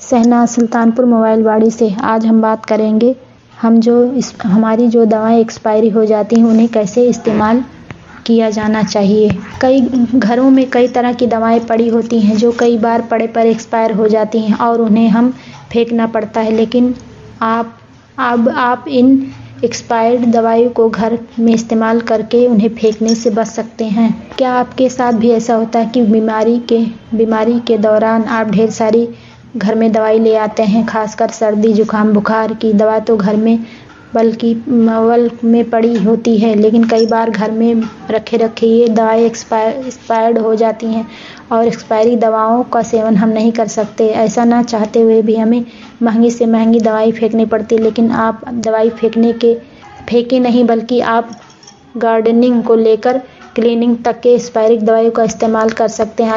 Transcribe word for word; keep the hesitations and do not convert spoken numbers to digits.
Shehnaaz Sultanpur mobile वाड़ी से। आज हम बात करेंगे हम जो इस हमारी जो दवाएं एक्सपायरी हो जाती हैं उन्हें कैसे इस्तेमाल किया जाना चाहिए। कई घरों में कई तरह की दवाएं पड़ी होती हैं जो कई बार पड़े पर एक्सपायर हो जाती हैं और उन्हें हम फेंकना पड़ता है, लेकिन आप अब आप इन एक्सपायर्ड दवाइयों को घर में इस्तेमाल करके उन्हें फेंकने से बच सकते हैं। क्या आपके साथ भी ऐसा होता है कि बीमारी के बीमारी के दौरान आप ढेर सारी घर में दवाई ले आते हैं, खासकर सर्दी जुकाम बुखार की दवा तो घर में बल्कि मवल में पड़ी होती है, लेकिन कई बार घर में रखे रखे ये दवाएं एक्सपायर एक्सपायर्ड हो जाती हैं और एक्सपायरी दवाओं का सेवन हम नहीं कर सकते। ऐसा ना चाहते हुए भी हमें महंगी से महंगी दवाई फेंकनी पड़ती है, लेकिन आप दवाई फेंकने के फेंके नहीं बल्कि आप गार्डनिंग को लेकर क्लीनिंग तक के एक्सपायरी दवाइयों का इस्तेमाल कर सकते हैं।